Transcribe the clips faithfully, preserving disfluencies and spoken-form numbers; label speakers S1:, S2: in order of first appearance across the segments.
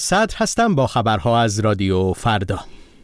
S1: صدر هستم با خبرها از رادیو فردا.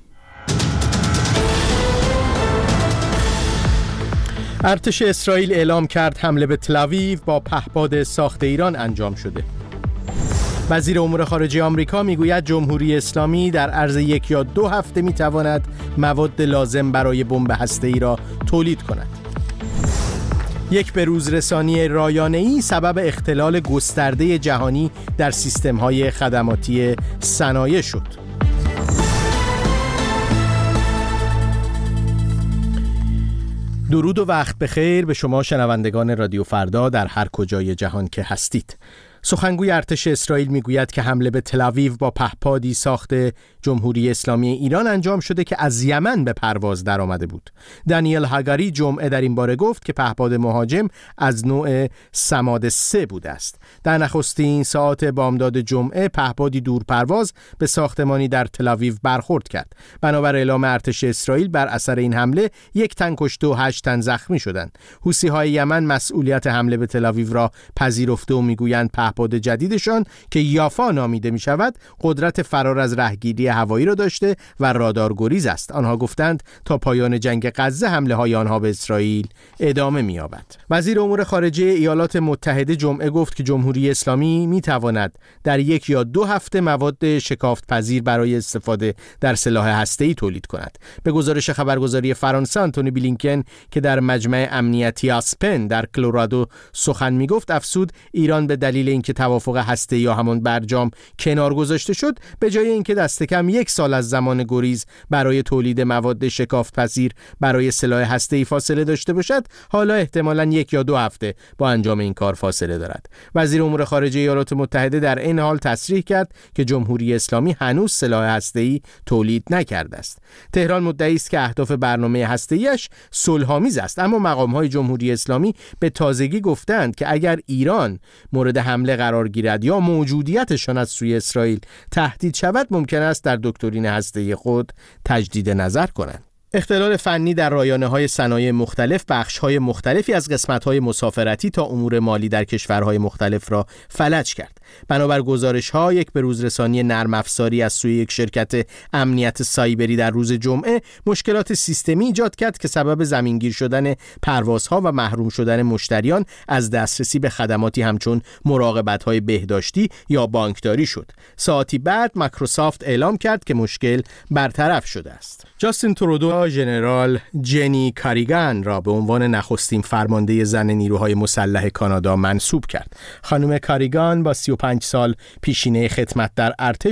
S1: ارتش اسرائیل اعلام کرد حمله به تل‌آویو با پهپاد ساخت ایران انجام شده. وزیر امور خارجه آمریکا میگوید جمهوری اسلامی در عرض یک یا دو هفته میتواند مواد لازم برای بمب هسته‌ای را تولید کند. یک بروز رسانی رایانه‌ای سبب اختلال گسترده جهانی در سیستم‌های خدماتی صنایع شد. درود و وقت بخیر به شما شنوندگان رادیو فردا در هر کجای جهان که هستید. سخنگوی ارتش اسرائیل میگوید که حمله به تل‌آویو با پهپادی ساخت جمهوری اسلامی ایران انجام شده که از یمن به پرواز درآمده بود. دانیل هاگاری جمعه در این باره گفت که پهپاد مهاجم از نوع سماد سه بوده است. در نخستین ساعات بامداد جمعه پهپادی دور پرواز به ساختمانی در تل‌آویو برخورد کرد. بنابر اعلام ارتش اسرائیل بر اثر این حمله یک تن کشته و هشت تن زخمی شدند. حوثی‌های یمن مسئولیت حمله به تل‌آویو را پذیرفته و میگویند پهپاد جدیدشان که یافا نامیده می شود قدرت فرار از رهگیری هوایی را داشته و رادارگریز است. آنها گفتند تا پایان جنگ غزه حمله های آنها به اسرائیل ادامه می یابد. وزیر امور خارجه ایالات متحده جمعه گفت که جمهوری اسلامی می تواند در یک یا دو هفته مواد شکافت پذیر برای استفاده در سلاح هسته‌ای تولید کند. به گزارش خبرگزاری فرانسه آنتونی بلینکن که در مجمع امنیتی آسپن در کلرادو سخن می گفت افزود ایران به دلیل اینکه توافق هسته‌ای یا همون برجام کنار گذاشته شد به جای اینکه دست کم یک سال از زمان گریز برای تولید مواد شکافت پذیر برای سلاح هسته‌ای فاصله داشته باشد حالا احتمالاً یک یا دو هفته با انجام این کار فاصله دارد. وزیر امور خارجه ایالات متحده در این حال تصریح کرد که جمهوری اسلامی هنوز سلاح هسته‌ای تولید نکرده است. تهران مدعی است که اهداف برنامه هسته‌ایش صلح‌آمیز است، اما مقام‌های جمهوری اسلامی به تازگی گفتند که اگر ایران مورد حمله قرار گیرد یا موجودیتشان از سوی اسرائیل تهدید شود ممکن است در دکترین هسته‌ای خود تجدید نظر کنند. اختلال فنی در رایانه‌های صنایع مختلف بخش‌های مختلفی از قسمت‌های مسافرتی تا امور مالی در کشورهای مختلف را فلج کرد. بنابر گزارش‌ها یک بروزرسانی نرم افزاری از سوی یک شرکت امنیت سایبری در روز جمعه مشکلات سیستمی ایجاد کرد که سبب زمینگیر شدن پروازها و محروم شدن مشتریان از دسترسی به خدماتی همچون مراقبت‌های بهداشتی یا بانکداری شد. ساعتی بعد مایکروسافت اعلام کرد که مشکل برطرف شده است. جاستین ترودو ژنرال جنی کاریگان را به عنوان نخستین فرمانده زن نیروهای مسلح کانادا منصوب کرد. خانم کاریگان با سی و پنج سال پیشینه خدمت در ارتش